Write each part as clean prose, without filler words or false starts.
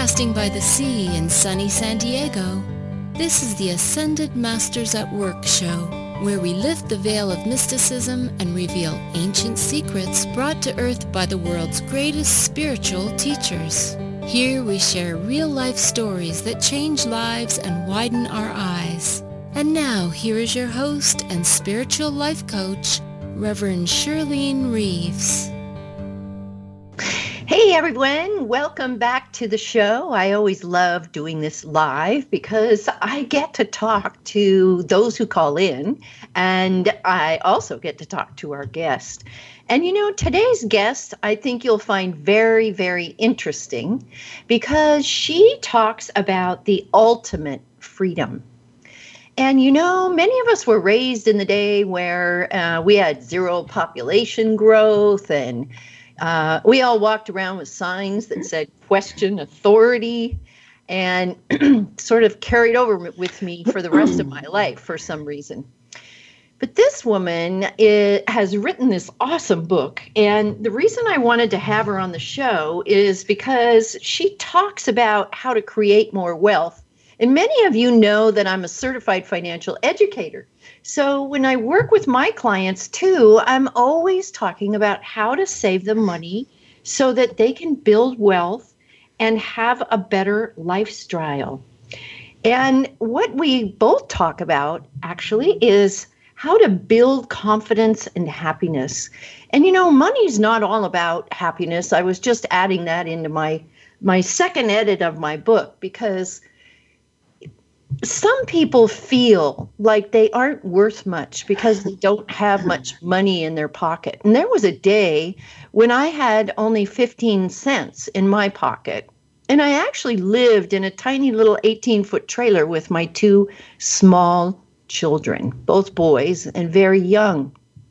Broadcasting by the sea in sunny San Diego, this is the Ascended Masters at Work show, where we lift the veil of mysticism and reveal ancient secrets brought to earth by the world's greatest spiritual teachers. Here we share real-life stories that change lives and widen our eyes. And now, here is your host and spiritual life coach, Reverend Shirlene Reeves. Hey everyone, welcome back to the show. I always love doing this live because I get to talk to those who call in, and I also get to talk to our guest. And you know, today's guest, I think you'll find very, very interesting because she talks about the ultimate freedom. And you know, many of us were raised in the day where we had zero population growth, and we all walked around with signs that said question authority, and sort of carried over with me for the rest of my life for some reason. But this woman has written this awesome book, and the reason I wanted to have her on the show is because she talks about how to create more wealth. And many of you know that I'm a certified financial educator. So when I work with my clients too, I'm always talking about how to save them money so that they can build wealth and have a better lifestyle. And what we both talk about actually is how to build confidence and happiness. And you know, money's not all about happiness. I was just adding that into my second edit of my book because some people feel like they aren't worth much because they don't have much money in their pocket. And there was a day when I had only 15 cents in my pocket. And I actually lived in a tiny little 18-foot trailer with my two small children, both boys and very young.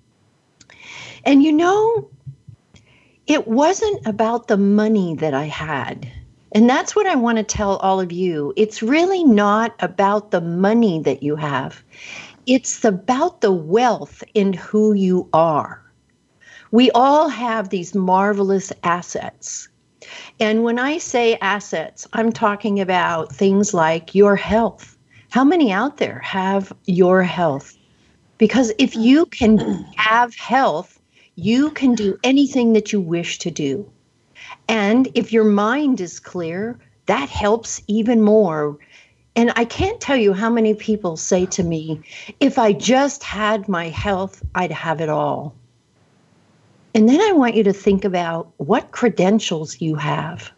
And you know, it wasn't about the money that I had. And that's what I want to tell all of you. It's really not about the money that you have. It's about the wealth in who you are. We all have these marvelous assets. And when I say assets, I'm talking about things like your health. How many out there have your health? Because if you can have health, you can do anything that you wish to do. And if your mind is clear, that helps even more. And I can't tell you how many people say to me, if I just had my health, I'd have it all. And then I want you to think about what credentials you have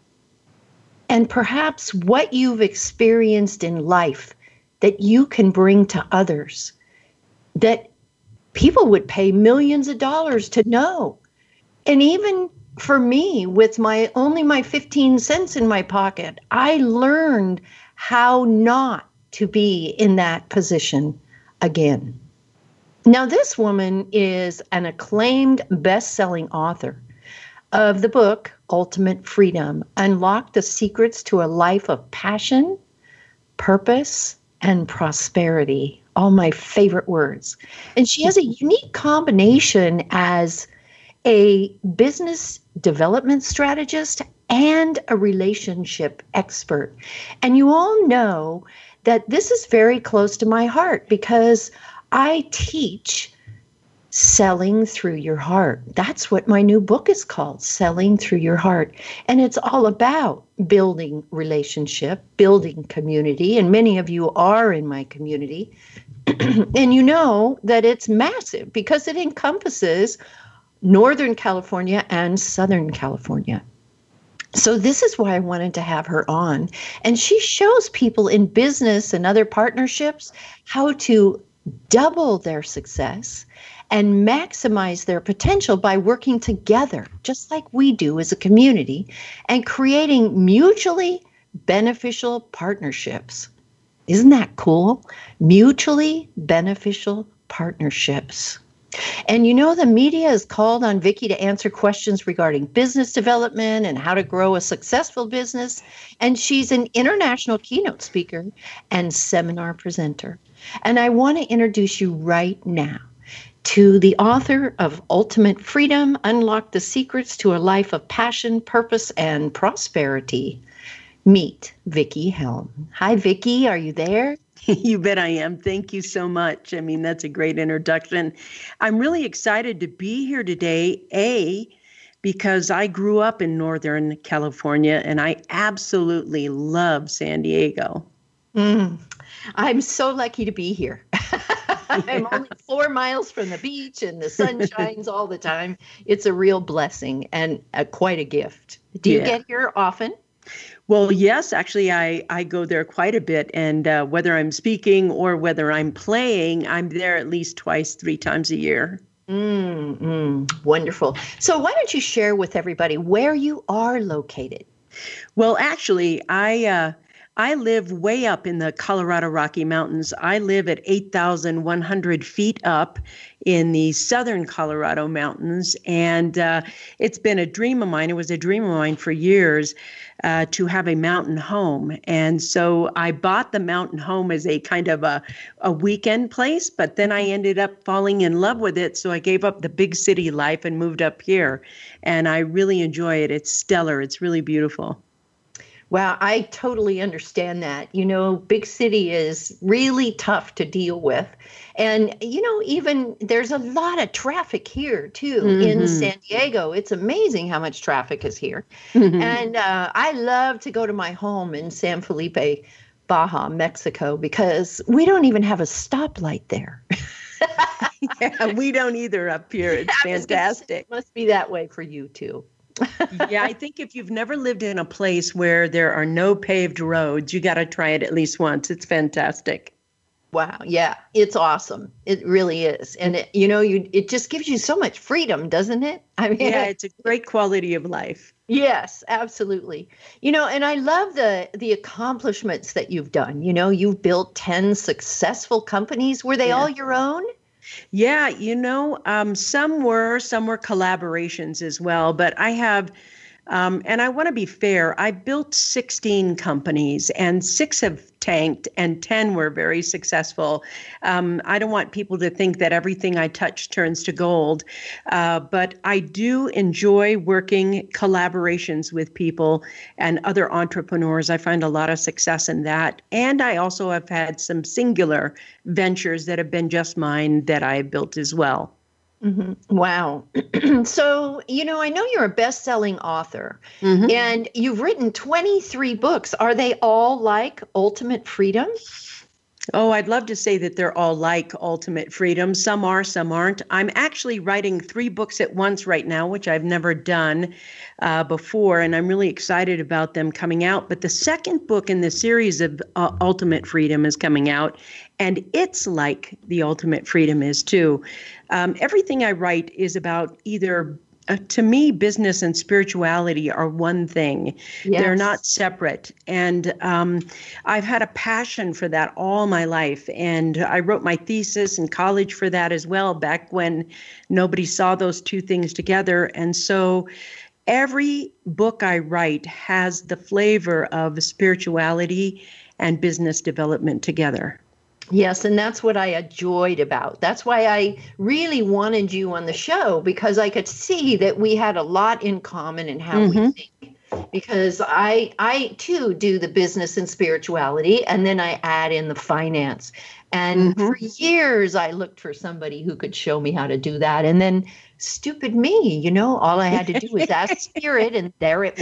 and perhaps what you've experienced in life that you can bring to others that people would pay millions of dollars to know. And even for me, with only my 15 cents in my pocket, I learned how not to be in that position again. Now, this woman is an acclaimed best-selling author of the book, Ultimate Freedom, Unlock the Secrets to a Life of Passion, Purpose, and Prosperity. All my favorite words. And she has a unique combination as a business development strategist and a relationship expert. And you all know that this is very close to my heart because I teach selling through your heart. That's what my new book is called, Selling Through Your Heart. And it's all about building relationship, building community. And many of you are in my community. And you know that it's massive because it encompasses Northern California and Southern California. So this is why I wanted to have her on. And she shows people in business and other partnerships how to double their success and maximize their potential by working together, just like we do as a community, and creating mutually beneficial partnerships. Isn't that cool? Mutually beneficial partnerships. And you know, the media has called on Vicki to answer questions regarding business development and how to grow a successful business. And she's an international keynote speaker and seminar presenter. And I want to introduce you right now to the author of Ultimate Freedom, Unlock the Secrets to a Life of Passion, Purpose, and Prosperity, meet Vicki Helm. Hi, Vicki. Are you there? You bet I am. Thank you so much. I mean, that's a great introduction. I'm really excited to be here today, because I grew up in Northern California and I absolutely love San Diego. I'm so lucky to be here. I'm only 4 miles from the beach and the sun shines all the time. It's a real blessing and quite a gift. Do you get here often? Well, yes, actually, I go there quite a bit. And whether I'm speaking or whether I'm playing, I'm there at least 3 times a year. Wonderful. So why don't you share with everybody where you are located? Well, actually, I live way up in the Colorado Rocky Mountains. I live at 8,100 feet up in the southern Colorado mountains. And it's been a dream of mine. It was a dream of mine for years to have a mountain home. And so I bought the mountain home as a kind of a weekend place, but then I ended up falling in love with it. So I gave up the big city life and moved up here. And I really enjoy it. It's stellar. It's really beautiful. Wow, I totally understand that. You know, big city is really tough to deal with. And, you know, even there's a lot of traffic here, too, in San Diego. It's amazing how much traffic is here. And I love to go to my home in San Felipe, Baja, Mexico, because we don't even have a stoplight there. Yeah, we don't either up here. It's fantastic. It must be that way for you, too. Yeah, I think if you've never lived in a place where there are no paved roads, you got to try it at least once. It's fantastic. Wow. Yeah, it's awesome. It really is. And, it just gives you so much freedom, doesn't it? I mean, yeah, it's a great quality of life. Yes, absolutely. And I love the accomplishments that you've done. You've built 10 successful companies. Were they all your own? Yeah, some were collaborations as well, but I have, and I want to be fair, I built 16 companies and 6 have tanked and 10 were very successful. I don't want people to think that everything I touch turns to gold, but I do enjoy working collaborations with people and other entrepreneurs. I find a lot of success in that. And I also have had some singular ventures that have been just mine that I built as well. Wow. So, I know you're a best-selling author and you've written 23 books. Are they all like Ultimate Freedom? Oh, I'd love to say that they're all like Ultimate Freedom. Some are, some aren't. I'm actually writing 3 books at once right now, which I've never done before, and I'm really excited about them coming out. But the second book in the series of Ultimate Freedom is coming out, and it's like the Ultimate Freedom is too. Everything I write is about either to me, business and spirituality are one thing. Yes. They're not separate. And I've had a passion for that all my life. And I wrote my thesis in college for that as well, back when nobody saw those two things together. And so every book I write has the flavor of spirituality and business development together. Yes, and that's what I enjoyed about. That's why I really wanted you on the show, because I could see that we had a lot in common in how we think. Because I too do the business and spirituality, and then I add in the finance. And for years, I looked for somebody who could show me how to do that. And then stupid me, all I had to do was ask Spirit, and there it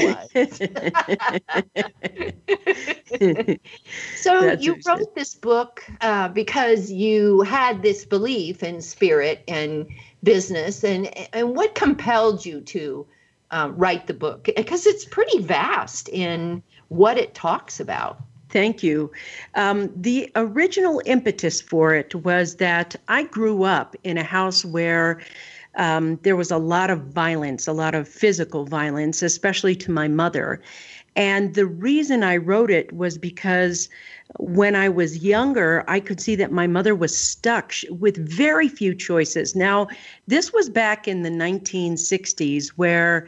was. So that's you wrote this book because you had this belief in spirit and business. And what compelled you to write the book? Because it's pretty vast in what it talks about. Thank you. The original impetus for it was that I grew up in a house where there was a lot of violence, a lot of physical violence, especially to my mother. And the reason I wrote it was because when I was younger, I could see that my mother was stuck with very few choices. Now, this was back in the 1960s where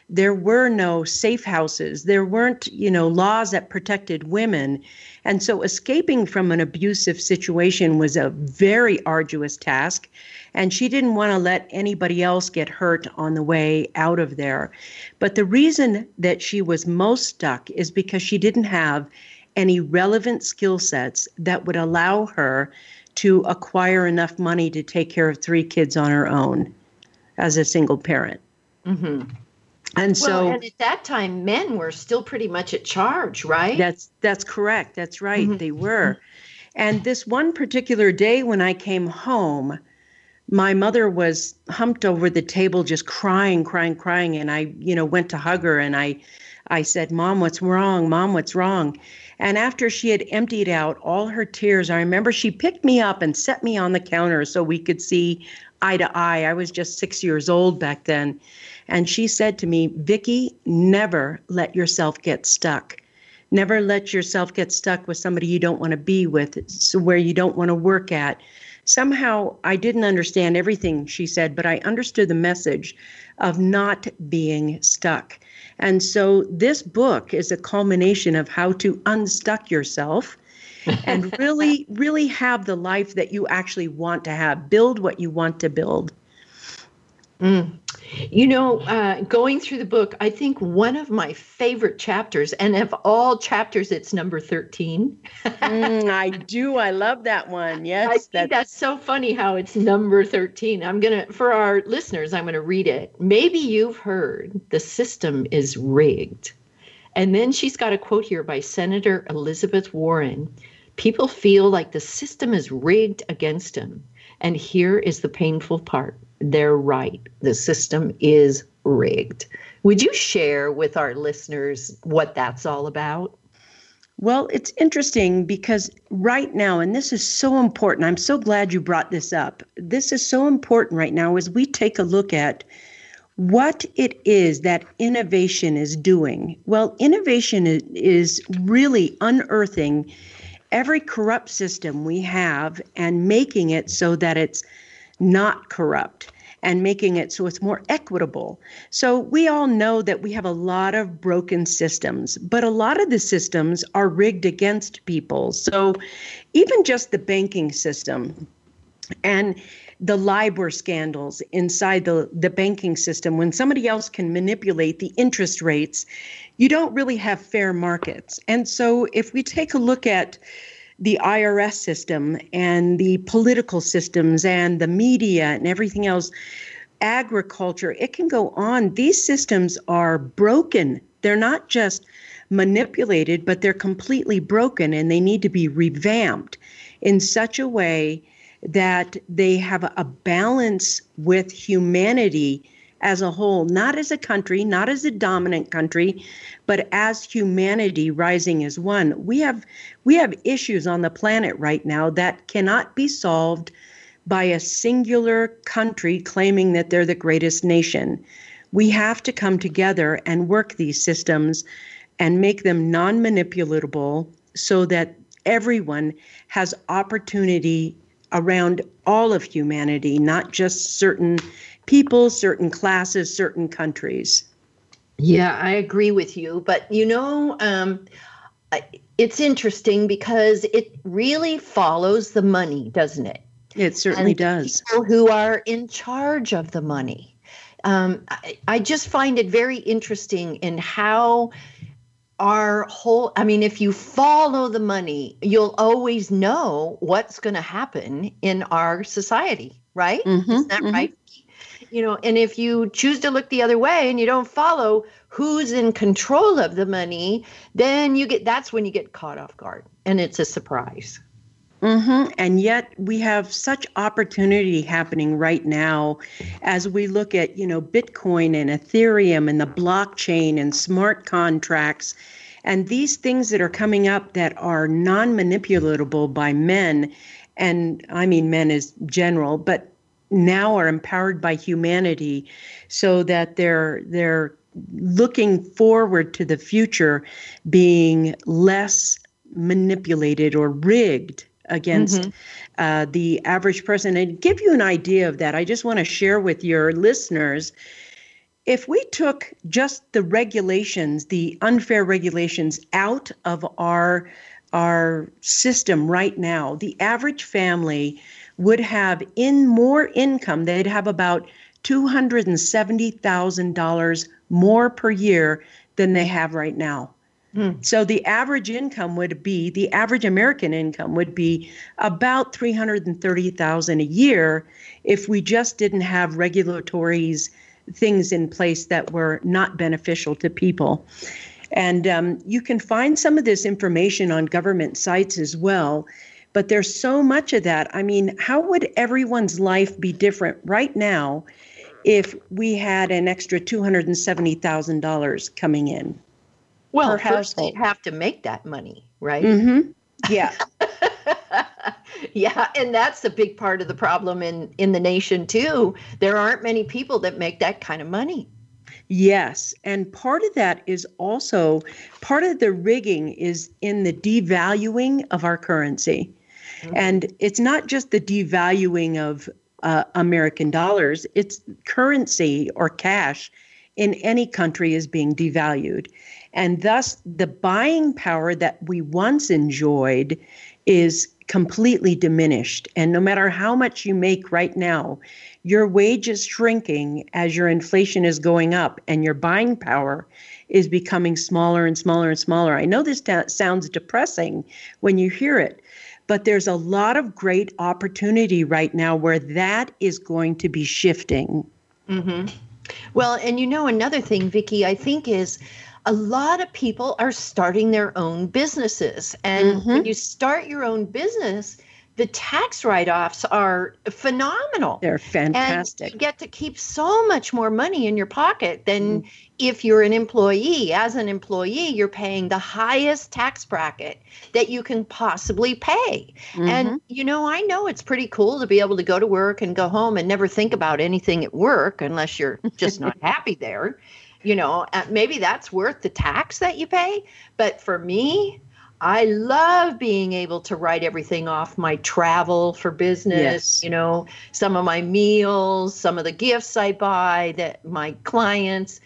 There were no safe houses. There weren't, laws that protected women. And so escaping from an abusive situation was a very arduous task. And she didn't want to let anybody else get hurt on the way out of there. But the reason that she was most stuck is because she didn't have any relevant skill sets that would allow her to acquire enough money to take care of 3 kids on her own as a single parent. Mm-hmm. And so, and at that time, men were still pretty much at charge, right? That's correct. That's right. Mm-hmm. They were. And this one particular day when I came home, my mother was humped over the table, just crying. And I, went to hug her and I said, "Mom, what's wrong? Mom, what's wrong?" And after she had emptied out all her tears, I remember she picked me up and set me on the counter so we could see eye to eye. I was just 6 years old back then. And she said to me, "Vicki, never let yourself get stuck. Never let yourself get stuck with somebody you don't want to be with, so where you don't want to work at." Somehow I didn't understand everything she said, but I understood the message of not being stuck. And so this book is a culmination of how to unstuck yourself and really, really have the life that you actually want to have. Build what you want to build. Going through the book, I think one of my favorite chapters, and of all chapters, it's number 13. I do. I love that one. Yes. I think that's so funny how it's number 13. For our listeners, I'm going to read it. "Maybe you've heard the system is rigged." And then she's got a quote here by Senator Elizabeth Warren. "People feel like the system is rigged against them. And here is the painful part. They're right. The system is rigged." Would you share with our listeners what that's all about? Well, it's interesting because right now, and this is so important, I'm so glad you brought this up. This is so important right now as we take a look at what it is that innovation is doing. Well, innovation is really unearthing every corrupt system we have and making it so that it's not corrupt and making it so it's more equitable. So we all know that we have a lot of broken systems, but a lot of the systems are rigged against people. So even just the banking system and the LIBOR scandals inside the banking system, when somebody else can manipulate the interest rates, you don't really have fair markets. And so if we take a look at the IRS system and the political systems and the media and everything else, agriculture, it can go on. These systems are broken. They're not just manipulated, but they're completely broken, and they need to be revamped in such a way that they have a balance with humanity as a whole, not as a country, not as a dominant country, but as humanity rising as one. We have issues on the planet right now that cannot be solved by a singular country claiming that they're the greatest nation. We have to come together and work these systems and make them non-manipulatable so that everyone has opportunity around all of humanity, not just certain people, certain classes, certain countries. Yeah, I agree with you. But, it's interesting because it really follows the money, doesn't it? It certainly does. People who are in charge of the money. I just find it very interesting in how if you follow the money, you'll always know what's going to happen in our society, right? Mm-hmm, Isn't that right? And if you choose to look the other way and you don't follow who's in control of the money, then that's when you get caught off guard, and it's a surprise. Mm-hmm. And yet we have such opportunity happening right now as we look at, Bitcoin and Ethereum and the blockchain and smart contracts and these things that are coming up that are non-manipulatable by men. And I mean men as general, but now are empowered by humanity so that they're looking forward to the future being less manipulated or rigged against the average person. And give you an idea of that, I just want to share with your listeners, if we took just the regulations, the unfair regulations out of our system right now, the average family would have more income. They'd have about $270,000 more per year than they have right now. So the average American income would be about $330,000 a year if we just didn't have regulatories, things in place that were not beneficial to people. And you can find some of this information on government sites as well, but there's so much of that. I mean, how would everyone's life be different right now if we had an extra $270,000 coming in? Well, first they have to make that money, right? Mm-hmm. Yeah. Yeah, and that's a big part of the problem in the nation, too. There aren't many people that make that kind of money. Yes, and part of that is also, part of the rigging is in the devaluing of our currency. Mm-hmm. And it's not just the devaluing of American dollars, it's currency or cash in any country is being devalued. And thus, the buying power that we once enjoyed is completely diminished. And no matter how much you make right now, your wage is shrinking as your inflation is going up and your buying power is becoming smaller and smaller and smaller. I know this sounds depressing when you hear it, but there's a lot of great opportunity right now where that is going to be shifting. Mm-hmm. Well, and another thing, Vicki, I think is a lot of people are starting their own businesses. And when you start your own business, the tax write-offs are phenomenal. They're fantastic. And you get to keep so much more money in your pocket than if you're an employee. As an employee, you're paying the highest tax bracket that you can possibly pay. And, I know it's pretty cool to be able to go to work and go home and never think about anything at work unless you're just not happy there. Maybe that's worth the tax that you pay. But for me, I love being able to write everything off, my travel for business, some of my meals, some of the gifts I buy, that my clients,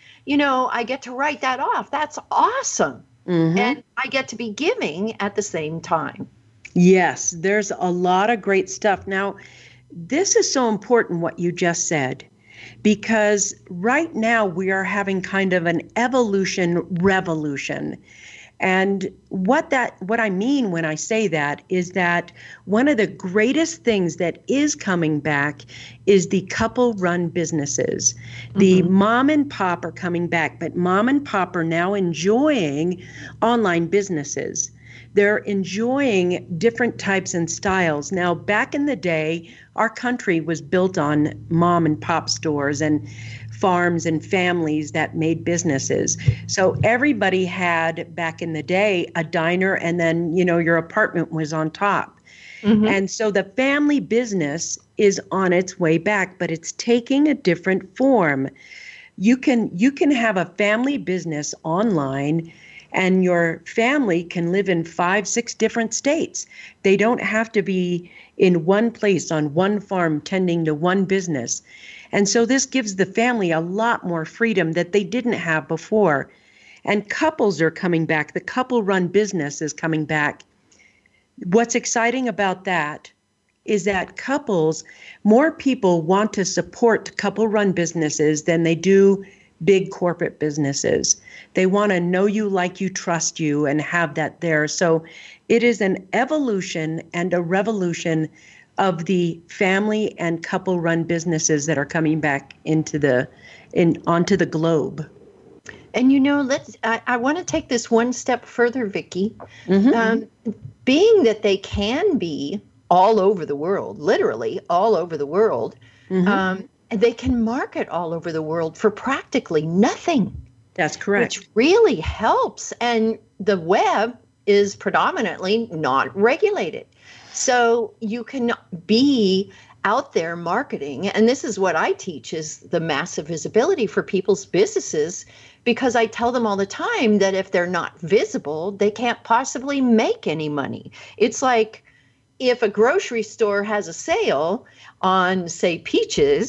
I get to write that off. That's awesome. And I get to be giving at the same time. Yes, there's a lot of great stuff. Now, this is so important what you just said, because right now we are having kind of an evolution revolution. And what I mean when I say that is that one of the greatest things that is coming back is the couple-run businesses. The mom and pop are coming back, but mom and pop are now enjoying online businesses. They're enjoying different types and styles. Now, back in the day, our country was built on mom and pop stores and farms and families that made businesses. So everybody had, back in the day, a diner, and then, your apartment was on top. And so the family business is on its way back, but it's taking a different form. You can have a family business online, and your family can live in 5-6 different states. They don't have to be in one place on one farm tending to one business. And so this gives the family a lot more freedom that they didn't have before. And couples are coming back. The couple-run business is coming back. What's exciting about that is that more people want to support couple-run businesses than they do big corporate businesses. They want to know you, like you, trust you, and have that there. So it is an evolution and a revolution of the family and couple-run businesses that are coming back onto the globe. And I want to take this one step further, Vicki. Being that they can be all over the world, literally all over the world, they can market all over the world for practically nothing. That's correct. Which really helps. And the web is predominantly not regulated. So you can be out there marketing. And this is what I teach, is the massive visibility for people's businesses, because I tell them all the time that if they're not visible, they can't possibly make any money. It's like if a grocery store has a sale on, say, peaches,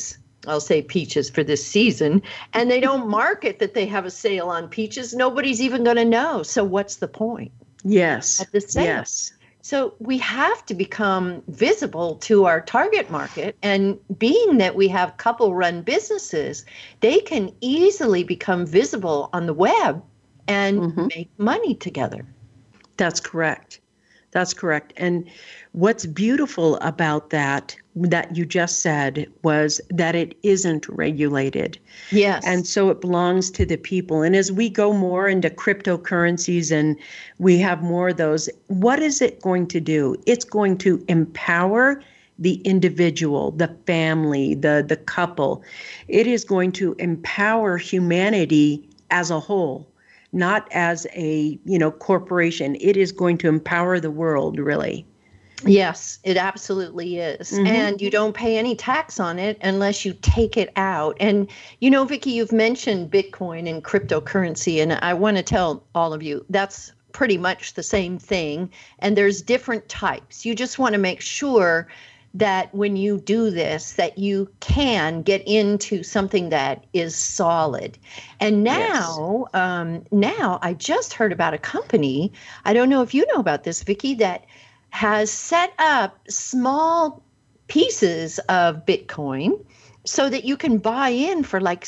I'll say peaches for this season, and they don't market that they have a sale on peaches, nobody's even going to know. So what's the point? Yes. Of the sale? Yes. So we have to become visible to our target market. And being that we have couple-run businesses, they can easily become visible on the web and make money together. That's correct. That's correct. And what's beautiful about that you just said was that it isn't regulated. Yes. And so it belongs to the people. And as we go more into cryptocurrencies and we have more of those, what is it going to do? It's going to empower the individual, the family, the couple. It is going to empower humanity as a whole. Not as a, corporation. It is going to empower the world, really. Yes, it absolutely is. And you don't pay any tax on it unless you take it out. And, Vicki, you've mentioned Bitcoin and cryptocurrency, and I want to tell all of you that's pretty much the same thing. And there's different types. You just want to make sure that when you do this, that you can get into something that is solid. And now, now I just heard about a company, I don't know if you know about this, Vicki, that has set up small pieces of Bitcoin so that you can buy in for like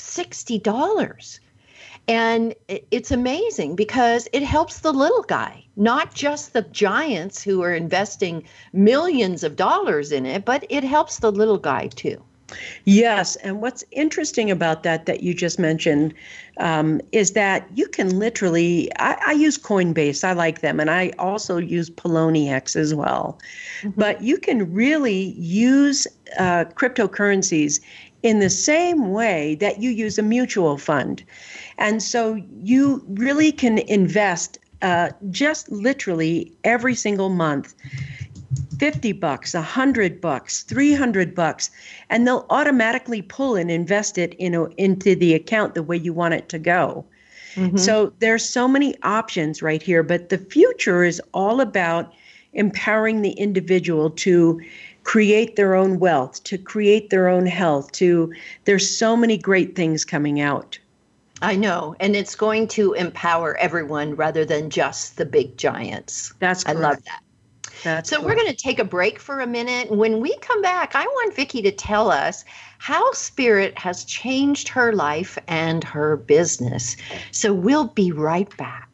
$60. And it's amazing because it helps the little guy, not just the giants who are investing millions of dollars in it, but it helps the little guy too. Yes. And what's interesting about that you just mentioned is that you can literally, I use Coinbase, I like them, and I also use Poloniex as well. But you can really use cryptocurrencies in the same way that you use a mutual fund. And so you really can invest just literally every single month, $50, $100, $300, and they'll automatically pull and invest it into the account the way you want it to go. So there's so many options right here, but the future is all about empowering the individual to create their own wealth, to create their own health, there's so many great things coming out. I know, and it's going to empower everyone rather than just the big giants. That's correct. I love that. So we're going to take a break for a minute. When we come back, I want Vicki to tell us how spirit has changed her life and her business. So we'll be right back.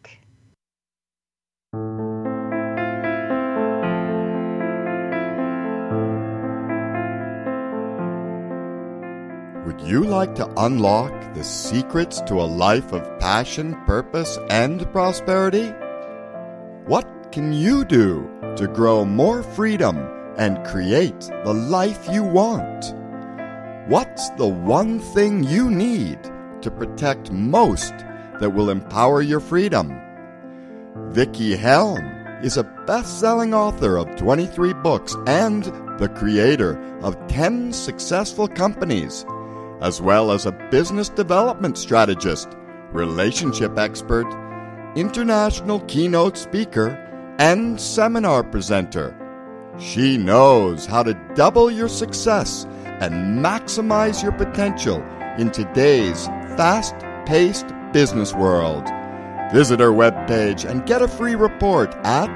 Would you like to unlock the secrets to a life of passion, purpose, and prosperity? What can you do to grow more freedom and create the life you want? What's the one thing you need to protect most that will empower your freedom? Vicki Helm is a best-selling author of 23 books and the creator of 10 successful companies, as well as a business development strategist, relationship expert, international keynote speaker, and seminar presenter. She knows how to double your success and maximize your potential in today's fast-paced business world. Visit her webpage and get a free report at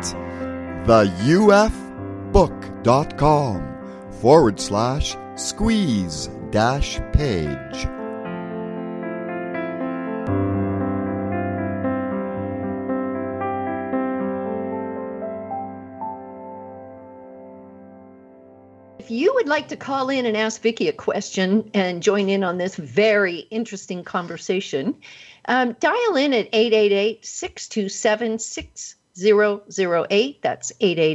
theufbook.com/squeeze-page. If you would like to call in and ask Vicki a question and join in on this very interesting conversation, dial in at 888-627-6008. That's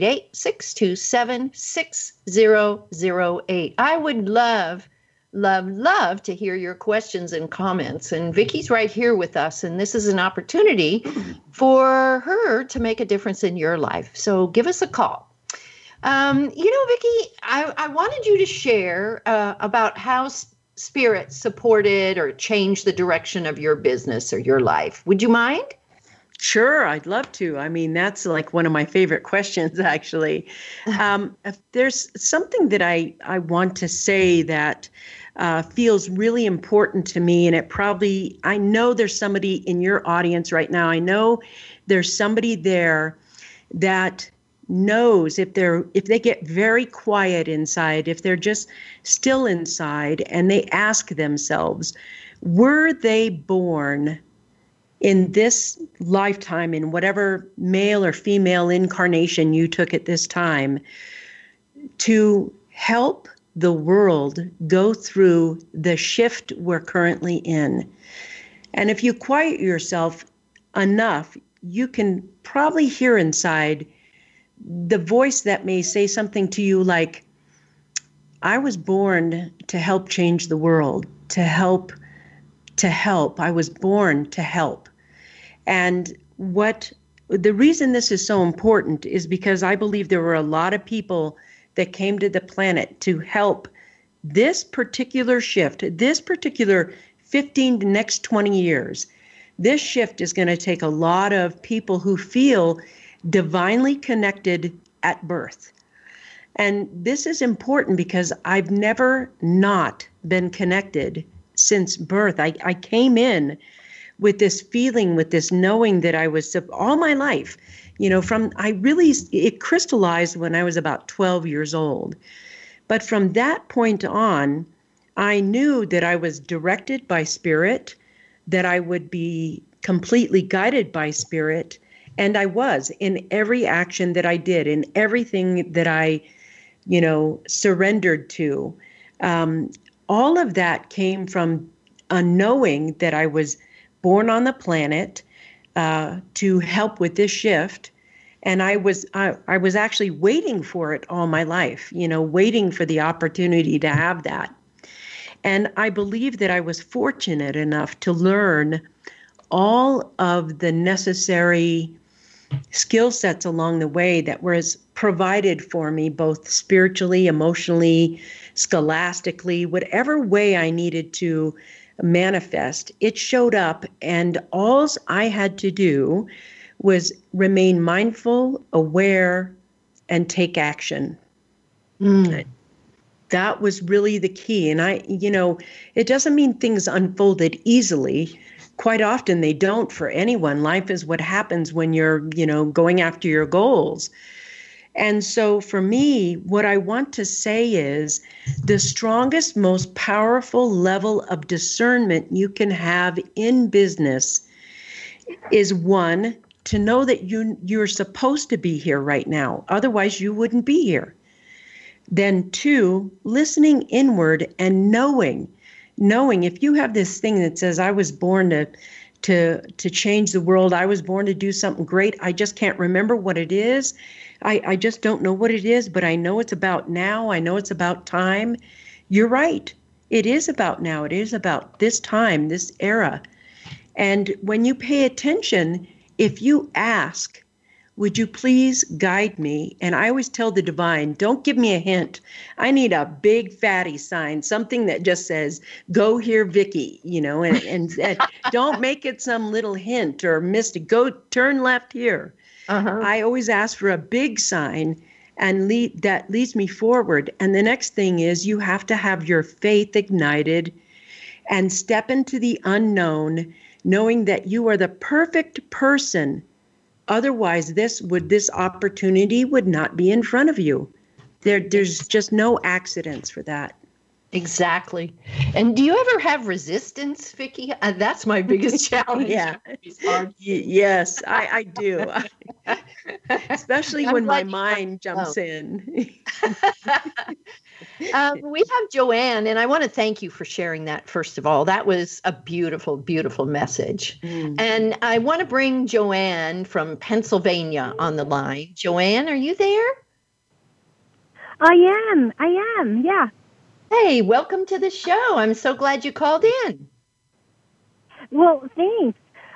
888-627-6008. I would love to hear your questions and comments. And Vicki's right here with us, and this is an opportunity for her to make a difference in your life. So give us a call. Vicki, I wanted you to share about how Spirit supported or changed the direction of your business or your life. Would you mind? Sure, I'd love to. I mean, that's like one of my favorite questions, actually. If there's something that I want to say that feels really important to me, and I know there's somebody in your audience right now. I know there's somebody there that knows if they get very quiet inside, if they're just still inside, and they ask themselves, were they born in this lifetime, in whatever male or female incarnation you took at this time, to help the world go through the shift we're currently in? And if you quiet yourself enough, you can probably hear inside the voice that may say something to you like, I was born to help change the world, to help. I was born to help. And the reason this is so important is because I believe there were a lot of people that came to the planet to help this particular shift, this particular 15 to next 20 years. This shift is going to take a lot of people who feel divinely connected at birth. And this is important because I've never not been connected since birth. I came in with this feeling, with this knowing that I was all my life, it crystallized when I was about 12 years old. But from that point on, I knew that I was directed by Spirit, that I would be completely guided by Spirit. And I was in every action that I did, in everything that I, surrendered to. All of that came from a knowing that I was born on the planet to help with this shift. And I was actually waiting for it all my life, waiting for the opportunity to have that. And I believe that I was fortunate enough to learn all of the necessary skill sets along the way that was provided for me, both spiritually, emotionally, scholastically, whatever way I needed to manifest. It showed up, and all I had to do was remain mindful, aware, and take action. That was really the key. And it doesn't mean things unfolded easily. Quite often they don't for anyone. Life is what happens when you're, going after your goals. And so for me, what I want to say is the strongest, most powerful level of discernment you can have in business is, one, to know that you're supposed to be here right now. Otherwise, you wouldn't be here. Then two, listening inward and knowing if you have this thing that says, I was born to change the world, I was born to do something great, I just can't remember what it is, I just don't know what it is, but I know it's about now, I know it's about time. You're right. It is about now. It is about this time, this era. And when you pay attention, if you ask, would you please guide me? And I always tell the divine, don't give me a hint. I need a big fatty sign, something that just says, go here, Vicky, and don't make it some little hint or mystic, go turn left here. Uh-huh. I always ask for a big sign and that leads me forward. And the next thing is you have to have your faith ignited and step into the unknown, knowing that you are the perfect person. Otherwise, this opportunity would not be in front of you. There's just no accidents for that. Exactly. And do you ever have resistance, Vicki? That's my biggest challenge. Yeah. Yes, I do. Especially when my mind jumps in. We have Joanne, and I want to thank you for sharing that, first of all. That was a beautiful, beautiful message. And I want to bring Joanne from Pennsylvania on the line. Joanne, are you there? I am, yeah. Hey, welcome to the show. I'm so glad you called in. Well, thanks.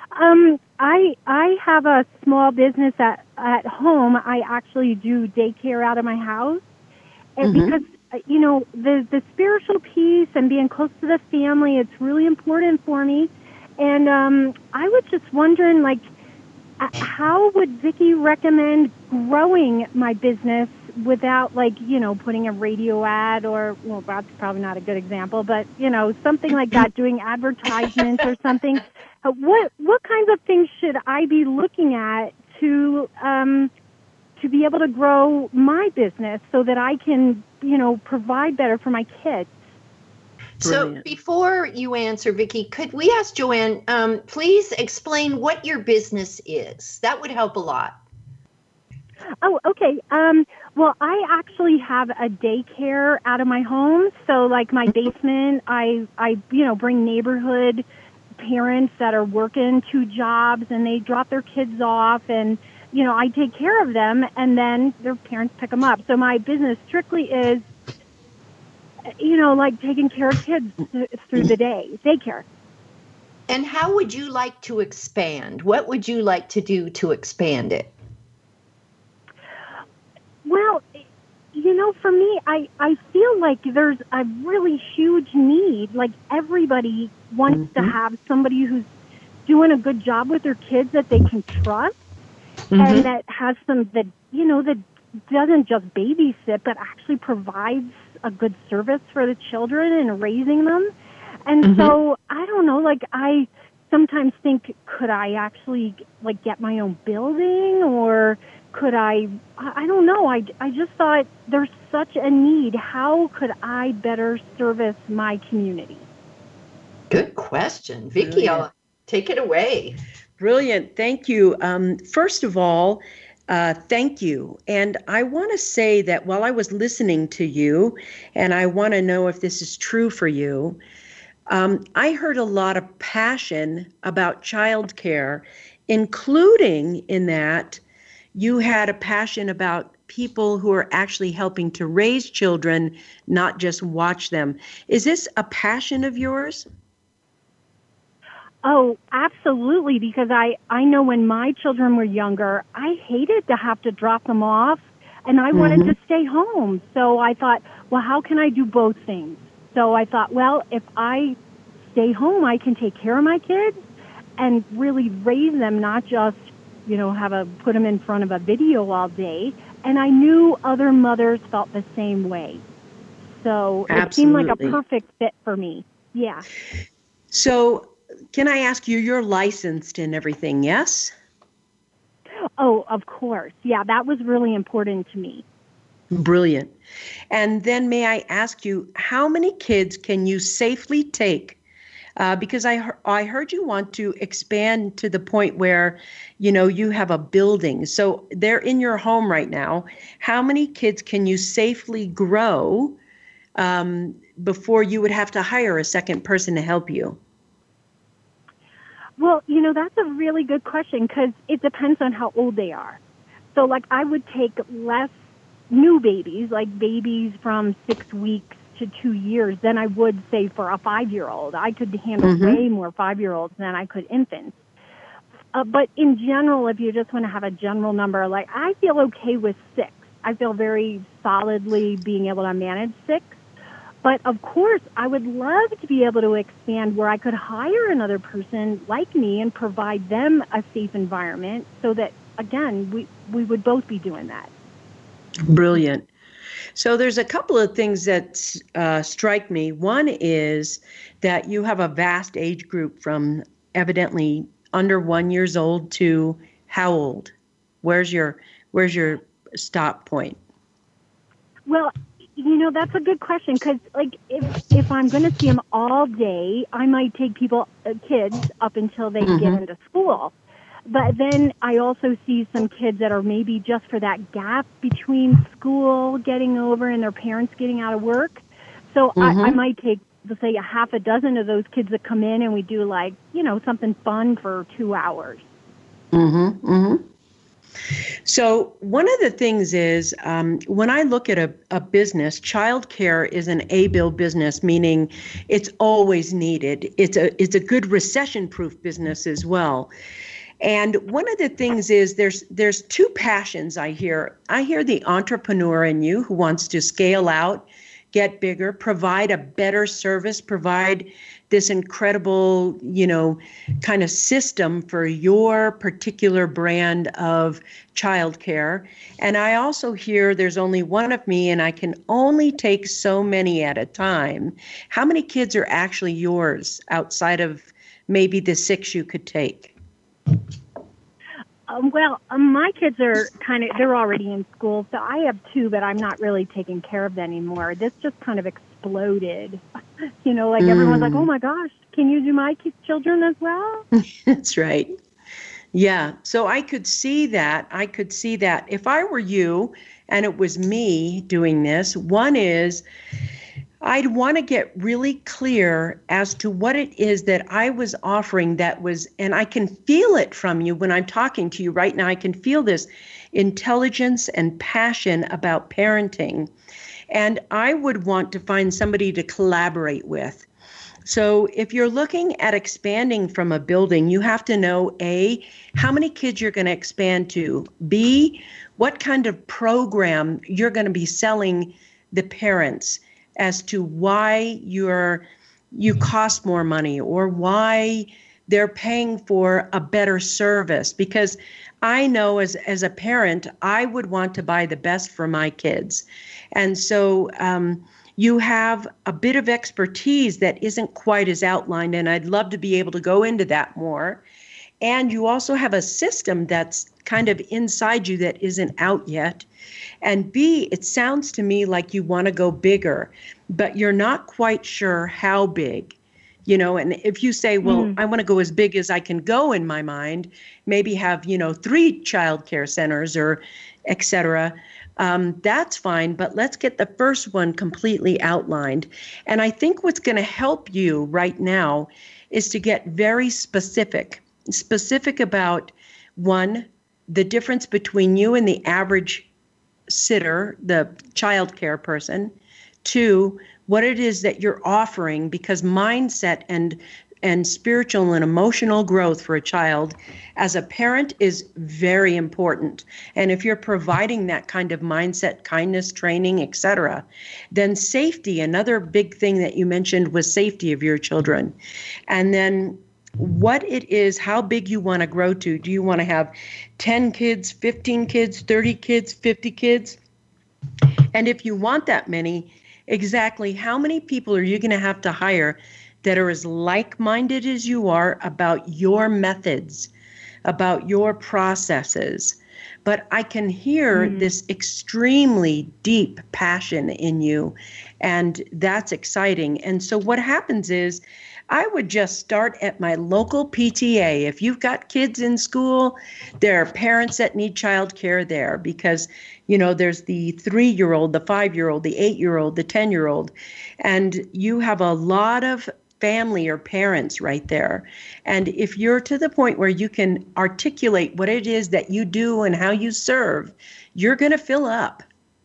I have a small business at home. I actually do daycare out of my house. And because, the spiritual piece and being close to the family, it's really important for me. And I was just wondering, how would Vicki recommend growing my business without, like, putting a radio ad or, well, that's probably not a good example, but, something like that, doing advertisements or something. What kinds of things should I be looking at to be able to grow my business so that I can, provide better for my kids? So before you answer, Vicki, could we ask Joanne, please explain what your business is? That would help a lot. Oh, okay. Well, I actually have a daycare out of my home. So, like, my basement, I bring neighborhood parents that are working 2 jobs, and they drop their kids off, and, I take care of them, and then their parents pick them up. So my business strictly is, like taking care of kids through the day, daycare. And how would you like to expand? What would you like to do to expand it? Well, for me, I feel like there's a really huge need. Like, everybody wants to have somebody who's doing a good job with their kids that they can trust, and that has some, that doesn't just babysit, but actually provides a good service for the children and raising them. And so, I don't know, like, I sometimes think, could I actually, like, get my own building, or could I don't know. I just thought there's such a need. How could I better service my community? Good question. Vicki, I'll take it away. Brilliant. Thank you. First of all, thank you. And I want to say that while I was listening to you, and I want to know if this is true for you, I heard a lot of passion about childcare, including in that you had a passion about people who are actually helping to raise children, not just watch them. Is this a passion of yours? Oh, absolutely, because I know when my children were younger, I hated to have to drop them off, and I wanted to stay home. So I thought, well, how can I do both things? So I thought, well, if I stay home, I can take care of my kids and really raise them, not just, put them in front of a video all day. And I knew other mothers felt the same way. So It seemed like a perfect fit for me. Yeah. So can I ask you, you're licensed and everything, yes? Oh, of course. Yeah, that was really important to me. Brilliant. And then may I ask you, how many kids can you safely take? Because I heard you want to expand to the point where, you have a building. So they're in your home right now. How many kids can you safely grow before you would have to hire a second person to help you? Well, that's a really good question, because it depends on how old they are. So, like, I would take less new babies, like babies from 6 weeks to 2 years, than I would, say, for a 5-year-old. I could handle way more 5-year-olds than I could infants. But in general, if you just want to have a general number, like, I feel okay with 6. I feel very solidly being able to manage 6. But of course, I would love to be able to expand where I could hire another person like me and provide them a safe environment so that, again, we would both be doing that. Brilliant. So there's a couple of things that strike me. One is that you have a vast age group from evidently under 1 year old to how old? Where's your stop point? Well, that's a good question, because, like, if I'm going to see them all day, I might take kids up until they get into school. But then I also see some kids that are maybe just for that gap between school getting over and their parents getting out of work. So I might take, let's say, a half a dozen of those kids that come in, and we do, like, something fun for 2 hours. So one of the things is when I look at a business, childcare is an A-bill business, meaning it's always needed. It's a good recession-proof business as well. And one of the things is there's 2 passions I hear. I hear the entrepreneur in you who wants to scale out, get bigger, provide a better service, provide this incredible, kind of system for your particular brand of childcare. And I also hear there's only one of me and I can only take so many at a time. How many kids are actually yours outside of maybe the 6 you could take? My kids are they're already in school, so I have 2, but I'm not really taking care of them anymore. This just kind of exploded. Everyone's like, oh my gosh, can you do my children as well? That's right. Yeah. So I could see that. If I were you and it was me doing this, one is I'd want to get really clear as to what it is that I was offering and I can feel it from you when I'm talking to you right now. I can feel this intelligence and passion about parenting. And I would want to find somebody to collaborate with. So if you're looking at expanding from a building, you have to know, A, how many kids you're going to expand to, B, what kind of program you're going to be selling the parents as to why you cost more money or why they're paying for a better service. Because I know as a parent, I would want to buy the best for my kids. And so you have a bit of expertise that isn't quite as outlined, and I'd love to be able to go into that more. And you also have a system that's kind of inside you that isn't out yet. And B, it sounds to me like you want to go bigger, but you're not quite sure how big. And if you say, well, I want to go as big as I can go in my mind, maybe have, 3 child care centers or et cetera, that's fine. But let's get the first one completely outlined. And I think what's going to help you right now is to get very specific about, one, the difference between you and the average sitter, the child care person. 2, what it is that you're offering, because mindset and spiritual and emotional growth for a child as a parent is very important. And if you're providing that kind of mindset, kindness, training, etc., then safety, another big thing that you mentioned was safety of your children. And then what it is, how big you want to grow to. Do you want to have 10 kids, 15 kids, 30 kids, 50 kids? And if you want that many, exactly how many people are you going to have to hire that are as like-minded as you are about your methods, about your processes? But I can hear this extremely deep passion in you, and that's exciting. And so what happens is I would just start at my local PTA. If you've got kids in school, there are parents that need childcare there because, there's the 3-year-old, the 5-year-old, the 8-year-old, the 10-year-old, and you have a lot of family or parents right there. And if you're to the point where you can articulate what it is that you do and how you serve, you're going to fill up.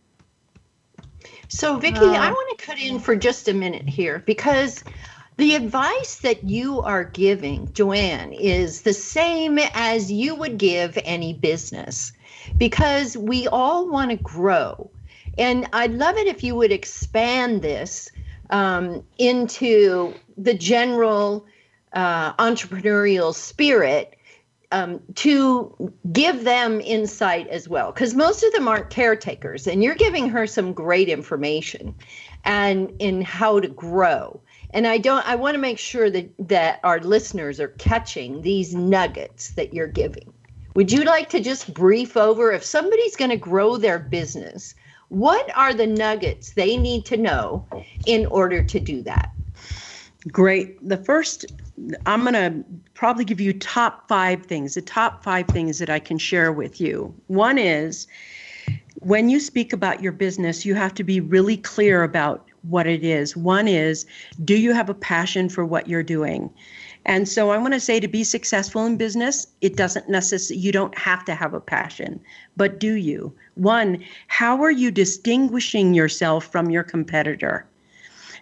So, Vicki, I want to cut in for just a minute here because the advice that you are giving, Joanne, is the same as you would give any business because we all want to grow. And I'd love it if you would expand this into the general entrepreneurial spirit to give them insight as well. Because most of them aren't caretakers, and you're giving her some great information and in how to grow. And I want to make sure that our listeners are catching these nuggets that you're giving. Would you like to just brief over if somebody's going to grow their business, what are the nuggets they need to know in order to do that? Great. The first, I'm going to probably give you the top 5 things that I can share with you. One is, when you speak about your business, you have to be really clear about what it is. One is, do you have a passion for what you're doing? And so I want to say, to be successful in business, it doesn't necessarily, you don't have to have a passion, but do you? One, how are you distinguishing yourself from your competitor?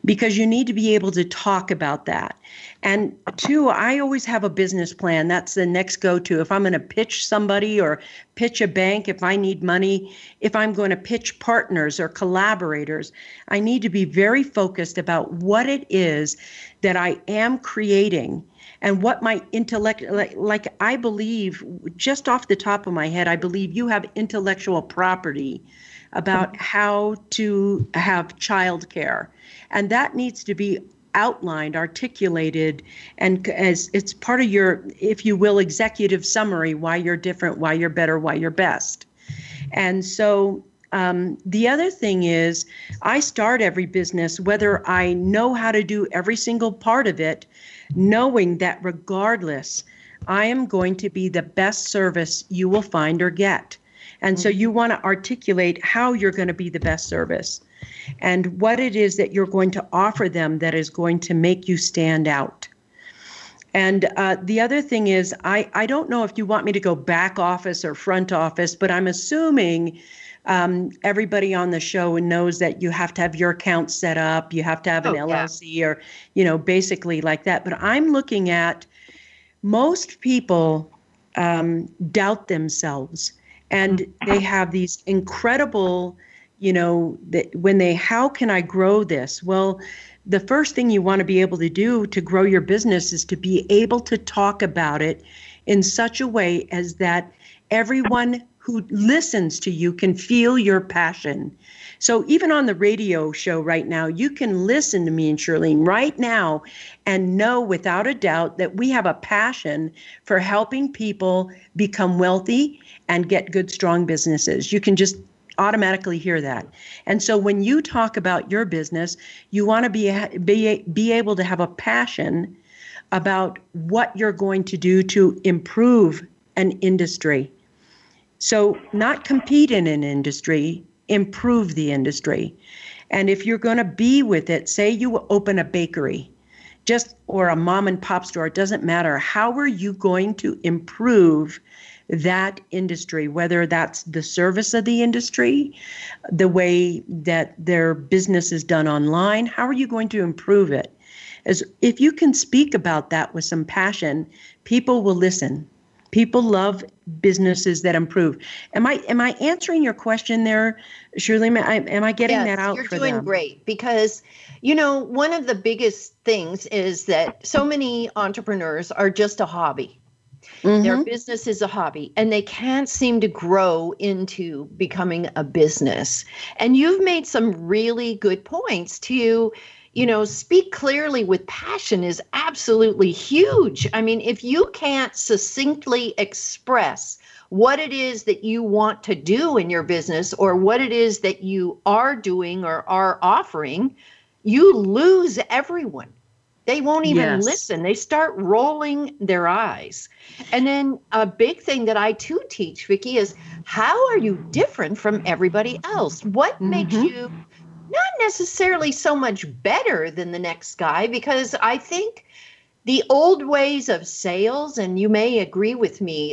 because you need to be able to talk about that. And two, I always have a business plan. That's the next go-to. If I'm going to pitch somebody or pitch a bank, if I need money, if I'm going to pitch partners or collaborators, I need to be very focused about what it is that I am creating and what my intellect, like I believe, just off the top of my head, I believe you have intellectual property about how to have childcare. And that needs to be outlined, articulated, and as it's part of your, if you will, executive summary, why you're different, why you're better, why you're best. And so the other thing is, I start every business, whether I know how to do every single part of it, knowing that regardless, I am going to be the best service you will find or get. And so you want to articulate how you're going to be the best service and what it is that you're going to offer them that is going to make you stand out. And the other thing is, I don't know if you want me to go back office or front office, but I'm assuming everybody on the show knows that you have to have your account set up, you have to have an LLC or, basically like that. But I'm looking at most people doubt themselves. And they have these incredible, how can I grow this? Well, the first thing you want to be able to do to grow your business is to be able to talk about it in such a way as that everyone who listens to you can feel your passion. So even on the radio show right now, you can listen to me and Shirlene right now and know without a doubt that we have a passion for helping people become wealthy and get good, strong businesses. You can just automatically hear that. And so when you talk about your business, you want to be able to have a passion about what you're going to do to improve an industry. So not compete in an industry, improve the industry. And if you're going to be with it, say you open a bakery, or a mom and pop store, it doesn't matter. How are you going to improve that industry, whether that's the service of the industry, the way that their business is done online? How are you going to improve it? As if you can speak about that with some passion, people will listen. People love businesses that improve. Am I answering your question there, Shirley? Am I getting that out for them? You're doing great, because, one of the biggest things is that so many entrepreneurs are just a hobby. Mm-hmm. Their business is a hobby, and they can't seem to grow into becoming a business. And you've made some really good points to, speak clearly with passion is absolutely huge. I mean, if you can't succinctly express what it is that you want to do in your business or what it is that you are doing or are offering, you lose everyone. They won't even listen. They start rolling their eyes. And then a big thing that I too teach, Vicki, is how are you different from everybody else? What makes you not necessarily so much better than the next guy? Because I think the old ways of sales, and you may agree with me,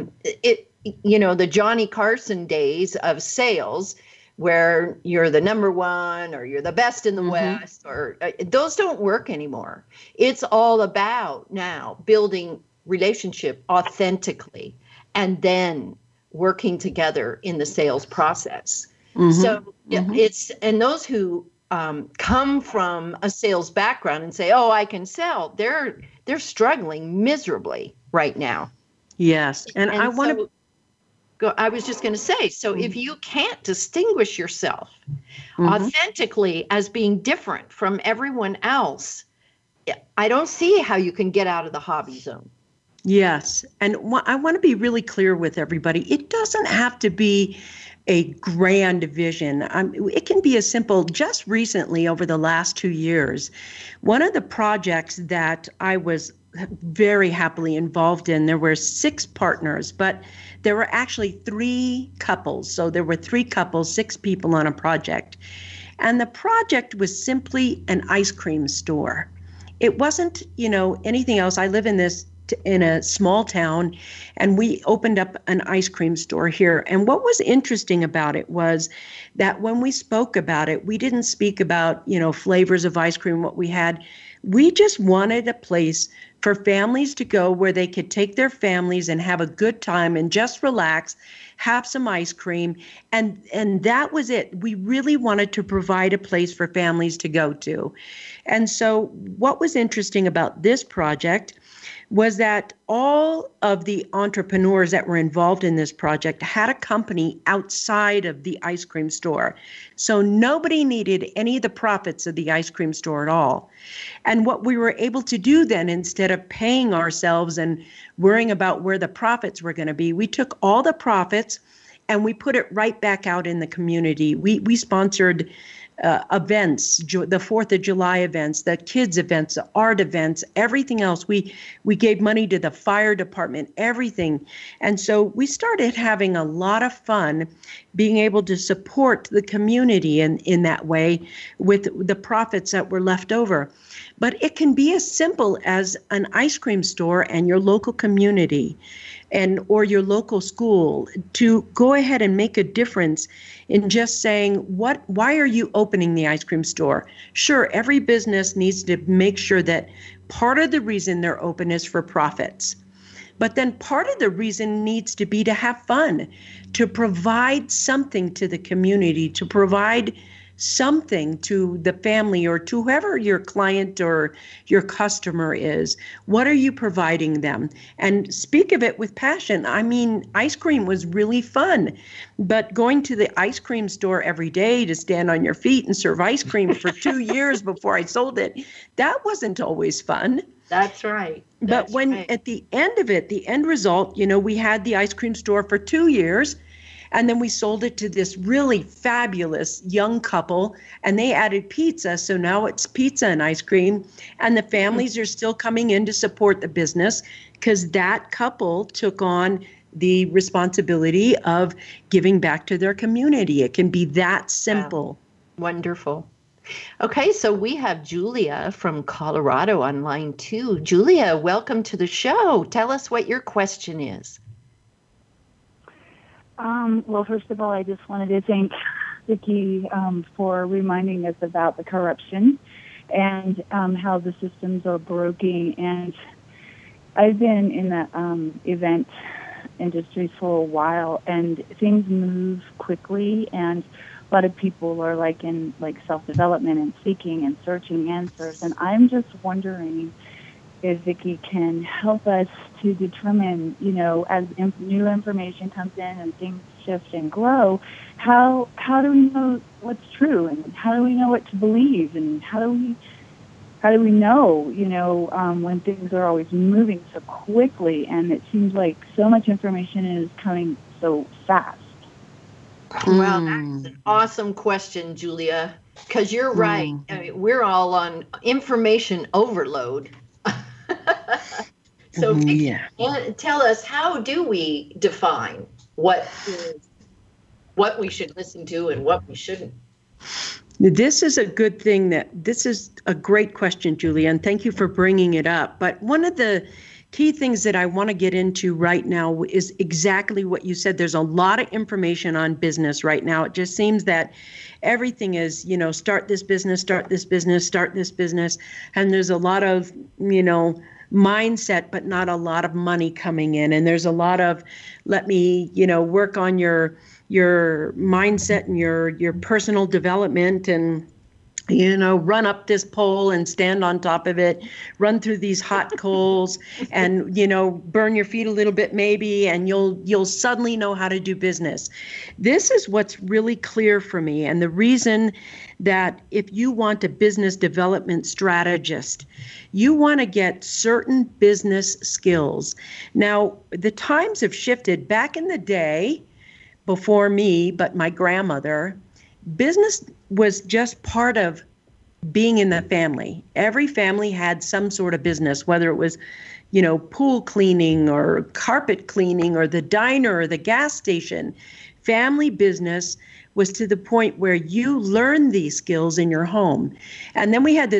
the Johnny Carson days of sales, where you're the number one or you're the best in the West, or those don't work anymore. It's all about now building relationship authentically and then working together in the sales process. So it's, and those who come from a sales background and say, oh, I can sell, they're struggling miserably right now. Yes. And I want to I was just going to say, so if you can't distinguish yourself authentically as being different from everyone else, I don't see how you can get out of the hobby zone. Yes. And I want to be really clear with everybody. It doesn't have to be a grand vision. It can be as simple. Just recently, over the last 2 years, one of the projects that I was very happily involved in, there were 6 partners, but there were actually 3 couples. So there were 3 couples, 6 people on a project. And the project was simply an ice cream store. It wasn't, anything else. I live in this in a small town, and we opened up an ice cream store here. And what was interesting about it was that when we spoke about it, we didn't speak about, flavors of ice cream, what we had. We just wanted a place for families to go where they could take their families and have a good time and just relax, have some ice cream. And that was it. We really wanted to provide a place for families to go to. And so what was interesting about this project was that all of the entrepreneurs that were involved in this project had a company outside of the ice cream store. So nobody needed any of the profits of the ice cream store at all. And what we were able to do then, instead of paying ourselves and worrying about where the profits were going to be, we took all the profits and we put it right back out in the community. We sponsored events, the 4th of July events, the kids events, the art events, everything else. We gave money to the fire department, everything. And so we started having a lot of fun being able to support the community in that way with the profits that were left over. But it can be as simple as an ice cream store and your local community or your local school to go ahead and make a difference in just saying, why are you opening the ice cream store? Sure, every business needs to make sure that part of the reason they're open is for profits. But then part of the reason needs to be to have fun, to provide something to the community, to provide something to the family or to whoever your client or your customer is. What are you providing them? And speak of it with passion. I mean, ice cream was really fun, but going to the ice cream store every day to stand on your feet and serve ice cream for 2 years before I sold it, that wasn't always fun. That's right. But when at the end of it, the end result, we had the ice cream store for 2 years. And then we sold it to this really fabulous young couple, and they added pizza. So now it's pizza and ice cream. And the families are still coming in to support the business because that couple took on the responsibility of giving back to their community. It can be that simple. Wow. Wonderful. Okay, so we have Julia from Colorado on line 2. Julia, welcome to the show. Tell us what your question is. Well, first of all, I just wanted to thank Vicki for reminding us about the corruption and how the systems are broken. And I've been in the event industry for a while, and things move quickly, and a lot of people are in self-development and seeking and searching answers. And I'm just wondering if Vicki can help us to determine, as new information comes in and things shift and grow, how do we know what's true, and how do we know what to believe, and how do we know, when things are always moving so quickly, and it seems like so much information is coming so fast. Well, that's an awesome question, Julia, because you're right. I mean, we're all on information overload. So tell us, how do we define what we should listen to and what we shouldn't? This is a good thing. This is a great question, Julia, and thank you for bringing it up. But one of the key things that I want to get into right now is exactly what you said. There's a lot of information on business right now. It just seems that everything is, start this business, start this business, start this business. And there's a lot of, mindset, but not a lot of money coming in. And there's a lot of, let me, work on your mindset and your personal development and, run up this pole and stand on top of it, run through these hot coals and, burn your feet a little bit maybe, and you'll suddenly know how to do business. This is what's really clear for me. And the reason that if you want a business development strategist, you want to get certain business skills. Now, the times have shifted. Back in the day, before me, but my grandmother, business was just part of being in the family. Every family had some sort of business, whether it was, pool cleaning or carpet cleaning or the diner or the gas station. Family business was to the point where you learned these skills in your home. And then we had this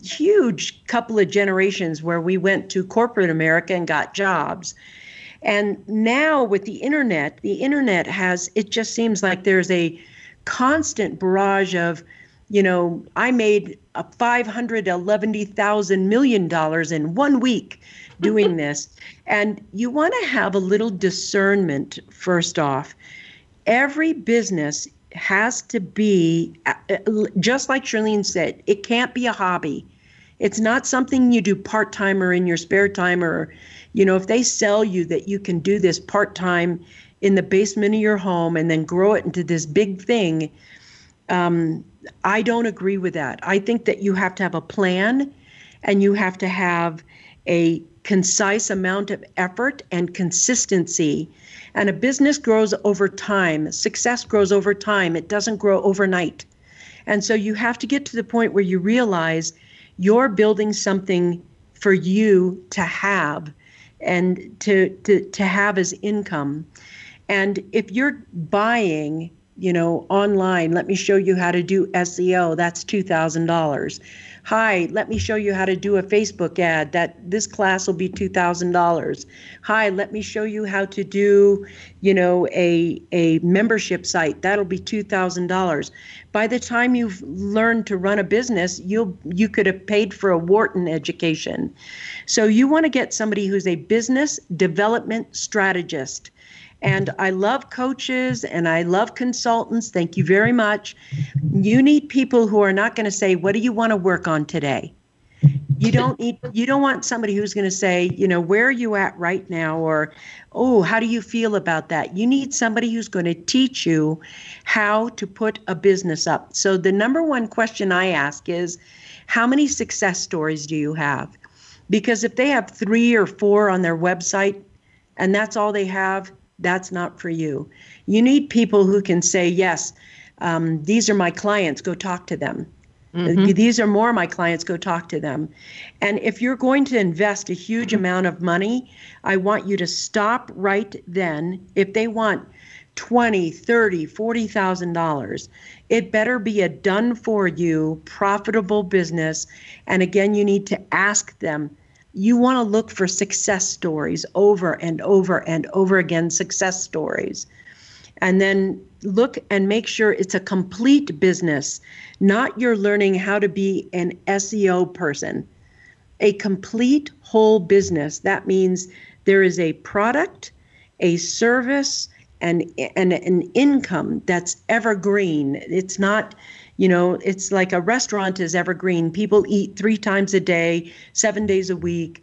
huge couple of generations where we went to corporate America and got jobs. And now with the internet has, it just seems like there's a constant barrage of, I made $511,000 million in 1 week doing this. And you want to have a little discernment first off. Every business has to be, just like Charlene said, it can't be a hobby. It's not something you do part-time or in your spare time, or, if they sell you that you can do this part-time in the basement of your home and then grow it into this big thing, I don't agree with that. I think that you have to have a plan, and you have to have a concise amount of effort and consistency. And a business grows over time. Success grows over time. It doesn't grow overnight. And so you have to get to the point where you realize you're building something for you to have and to have as income. And if you're buying, online, let me show you how to do SEO, that's $2,000. Hi, let me show you how to do a Facebook ad, this class will be $2,000. Hi, let me show you how to do, a membership site, that'll be $2,000. By the time you've learned to run a business, you could have paid for a Wharton education. So you want to get somebody who's a business development strategist. And I love coaches and I love consultants. Thank you very much. You need people who are not going to say, what do you want to work on today? You don't want somebody who's going to say, where are you at right now? Or, oh, how do you feel about that? You need somebody who's going to teach you how to put a business up. So the number one question I ask is, how many success stories do you have? Because if they have 3 or 4 on their website and that's all they have, that's not for you. You need people who can say, yes, these are my clients, go talk to them. Mm-hmm. These are more of my clients, go talk to them. And if you're going to invest a huge amount of money, I want you to stop right then. If they want $20,000, $30,000, $40,000, it better be a done for you, profitable business. And again, you need to ask them. You want to look for success stories over and over and over again, success stories. And then look and make sure it's a complete business, not you're learning how to be an SEO person. A complete whole business. That means there is a product, a service, and an income that's evergreen. It's not, it's like a restaurant is evergreen. People eat 3 times a day, 7 days a week,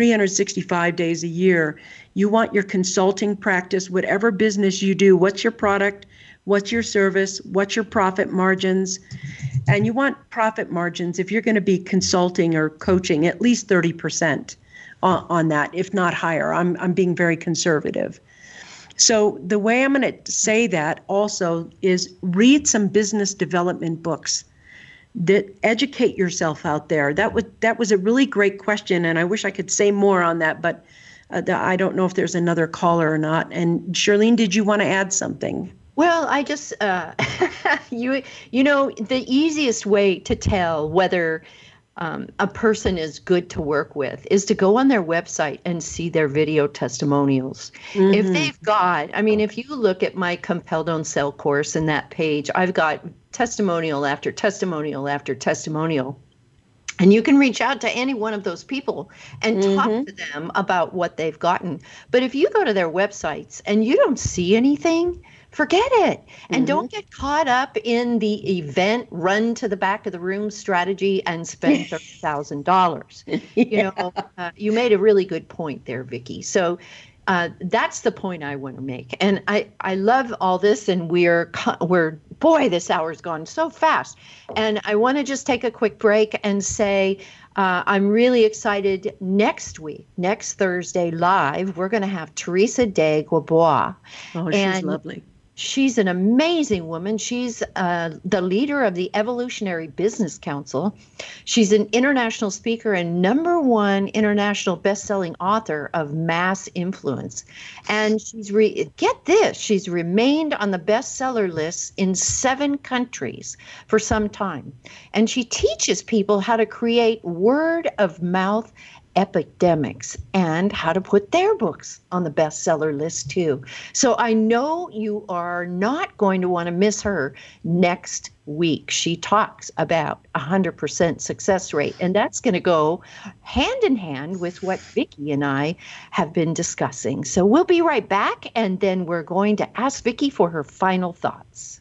365 days a year. You want your consulting practice, whatever business you do, what's your product, what's your service, what's your profit margins? And you want profit margins, if you're going to be consulting or coaching, at least 30% on that, if not higher. I'm being very conservative. So the way I'm going to say that also is read some business development books that educate yourself out there. That was a really great question, and I wish I could say more on that, but I don't know if there's another caller or not. And Charlene, did you want to add something? Well, I just, the easiest way to tell whether a person is good to work with is to go on their website and see their video testimonials. Mm-hmm. If they've got, if you look at my Compel Don't Sell course in that page, I've got testimonial after testimonial after testimonial. And you can reach out to any one of those people and talk to them about what they've gotten. But if you go to their websites and you don't see anything, forget it. And don't get caught up in the event, run to the back of the room strategy and spend $30,000. You made a really good point there, Vicki. So that's the point I want to make. And I love all this, and we're boy, this hour's gone so fast. And I want to just take a quick break and say, I'm really excited. Next week, next Thursday live, we're going to have Teresa de Guabois. Oh, she's lovely. She's an amazing woman. She's the leader of the Evolutionary Business Council. She's an international speaker and #1 international best-selling author of Mass Influence. And get this, she's remained on the bestseller lists in 7 countries for some time. And she teaches people how to create word-of-mouth epidemics and how to put their books on the bestseller list too. So I know you are not going to want to miss her next week. She talks about 100% success rate, and that's going to go hand in hand with what Vicki and I have been discussing. So we'll be right back, and then we're going to ask Vicki for her final thoughts.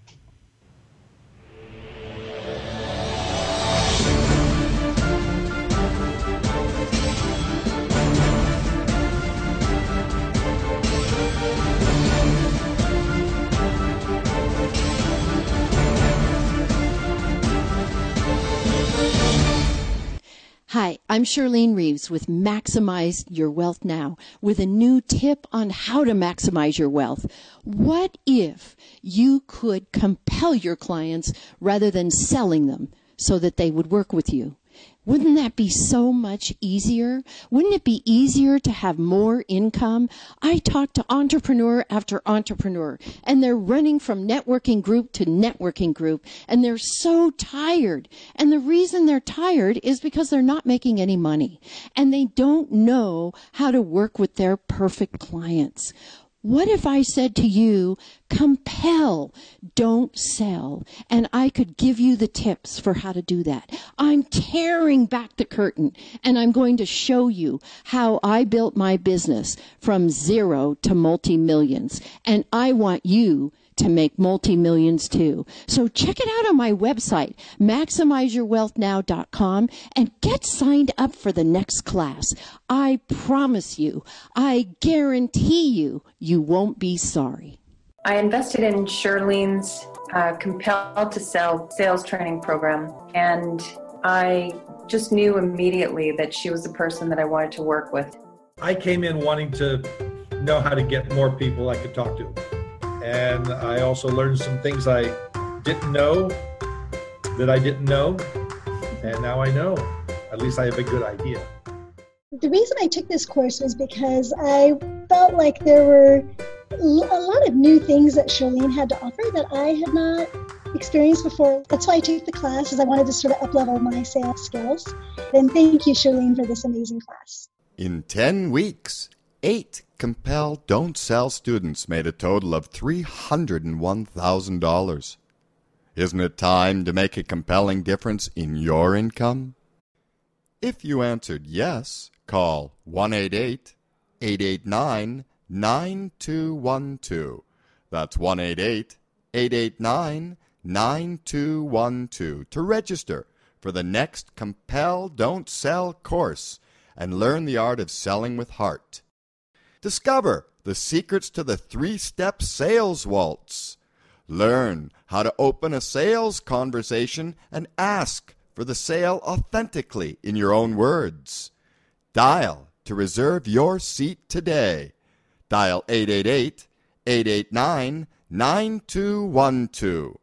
Hi, I'm Charlene Reeves with Maximize Your Wealth Now with a new tip on how to maximize your wealth. What if you could compel your clients rather than selling them so that they would work with you? Wouldn't that be so much easier? Wouldn't it be easier to have more income? I talk to entrepreneur after entrepreneur, and they're running from networking group to networking group, and they're so tired. And the reason they're tired is because they're not making any money, and they don't know how to work with their perfect clients. What if I said to you, compel, don't sell, and I could give you the tips for how to do that? I'm tearing back the curtain, and I'm going to show you how I built my business from 0 to multi-millions, and I want you to make multi-millions too. So check it out on my website, MaximizeYourWealthNow.com, and get signed up for the next class. I promise you, I guarantee you, you won't be sorry. I invested in Charlene's Compelled to Sell sales training program, and I just knew immediately that she was the person that I wanted to work with. I came in wanting to know how to get more people I could talk to. And I also learned some things I didn't know that I didn't know. And now I know. At least I have a good idea. The reason I took this course was because I felt like there were a lot of new things that Charlene had to offer that I had not experienced before. That's why I took the class, is I wanted to sort of up-level my sales skills. And thank you, Charlene, for this amazing class. In 10 weeks, 8 Compel Don't Sell students made a total of $301,000. Isn't it time to make a compelling difference in your income? If you answered yes, call 1-888-889-9212. That's 1-888-889-9212 to register for the next Compel Don't Sell course and learn the art of selling with heart. Discover the secrets to the 3-step sales waltz. Learn how to open a sales conversation and ask for the sale authentically in your own words. Dial to reserve your seat today. Dial 888-889-9212.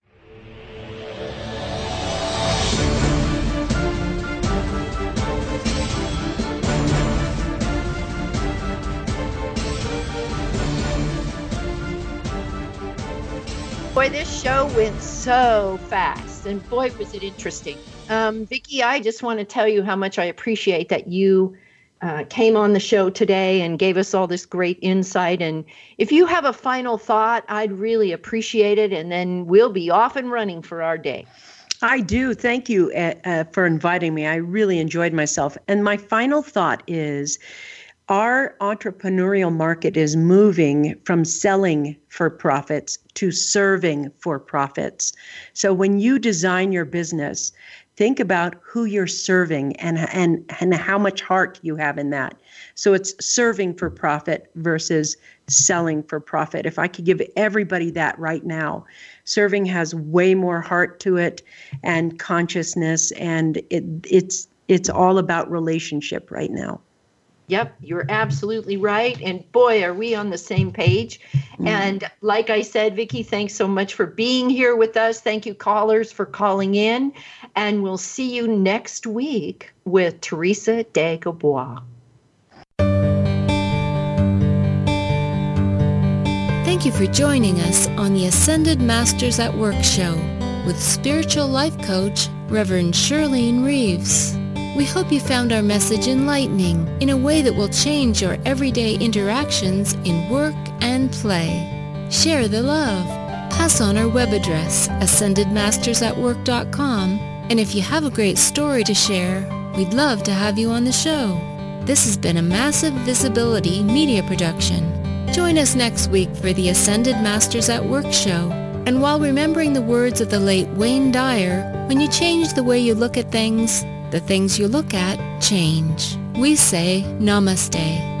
Boy, this show went so fast, and boy, was it interesting. Vicki, I just want to tell you how much I appreciate that you came on the show today and gave us all this great insight. And if you have a final thought, I'd really appreciate it, and then we'll be off and running for our day. I do. Thank you for inviting me. I really enjoyed myself. And my final thought is, our entrepreneurial market is moving from selling for profits to serving for profits. So when you design your business, think about who you're serving and how much heart you have in that. So it's serving for profit versus selling for profit. If I could give everybody that right now, serving has way more heart to it and consciousness, and it's all about relationship right now. Yep, you're absolutely right. And boy, are we on the same page. And like I said, Vicki, thanks so much for being here with us. Thank you, callers, for calling in. And we'll see you next week with Teresa Dagobois. Thank you for joining us on the Ascended Masters at Work show with spiritual life coach, Reverend Shirlene Reeves. We hope you found our message enlightening in a way that will change your everyday interactions in work and play. Share the love. Pass on our web address, ascendedmastersatwork.com, and if you have a great story to share, we'd love to have you on the show. This has been a Massive Visibility media production. Join us next week for the Ascended Masters at Work show. And while remembering the words of the late Wayne Dyer, when you change the way you look at things, the things you look at change. We say namaste.